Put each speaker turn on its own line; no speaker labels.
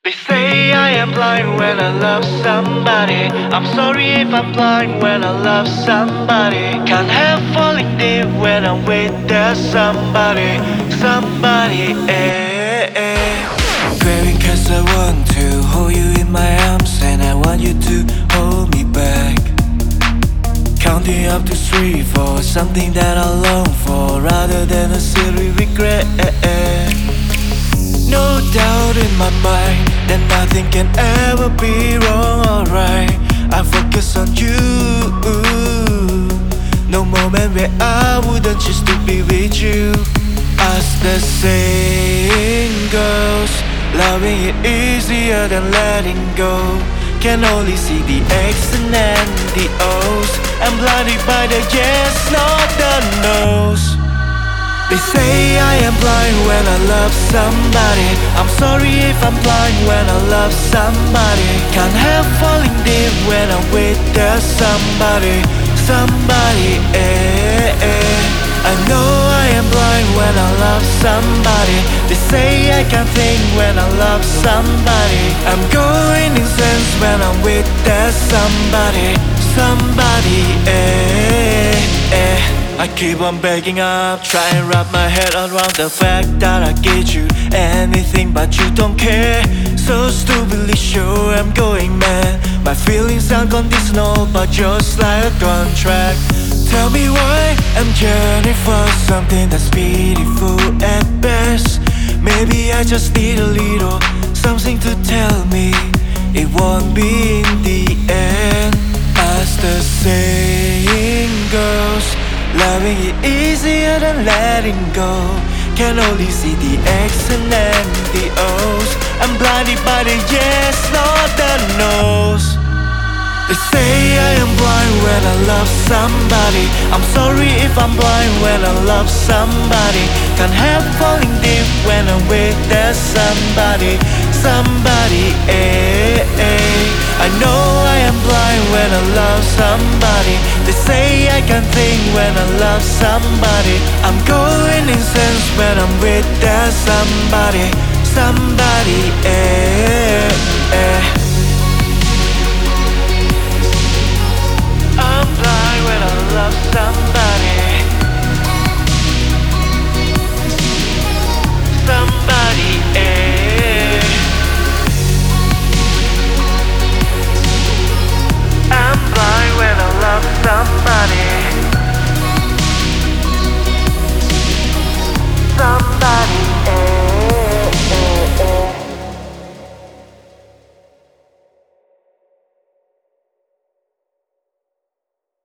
They say I am blind when I love somebody. I'm sorry if I'm blind when I love somebody. Can't help falling deep when I'm with that somebody. Somebody,
Craving cause I want to hold you in my arms, and I want you to hold me back. Counting up to 3, 4, something that I long for, rather than a silly regret. No doubt in my mind that nothing can ever be wrong or right. I focus on you. No moment where I wouldn't choose to be with you. As the saying goes, loving it easier than letting go. Can only see the X's and the O's. I'm blinded by the yes, not the no's. They say I am blind when I love somebody. I'm sorry if I'm blind when I love somebody. Can't help falling deep when I'm with that somebody. Somebody, I know I am blind when I love somebody. They say I can't think when I love somebody. I'm going insane when I'm with that somebody. Somebody, I keep on begging up, try and wrap my head around the fact that I get you anything but you don't care. So stupidly sure I'm going mad. My feelings are conditional but just like a contract. Tell me why I'm yearning for something that's beautiful at best. Maybe I just need a little something to tell me it won't be in the end. As the saying goes, loving it easier than letting go. Can only see the X's and the O's. I'm blinded by the yes, not the no's. They say I am blind when I love somebody. I'm sorry if I'm blind when I love somebody. Can't help falling deep when I'm with that somebody. Somebody, I know I am blind when I love somebody. They say I can't think when I love somebody. I'm going insane when I'm with that somebody. Somebody,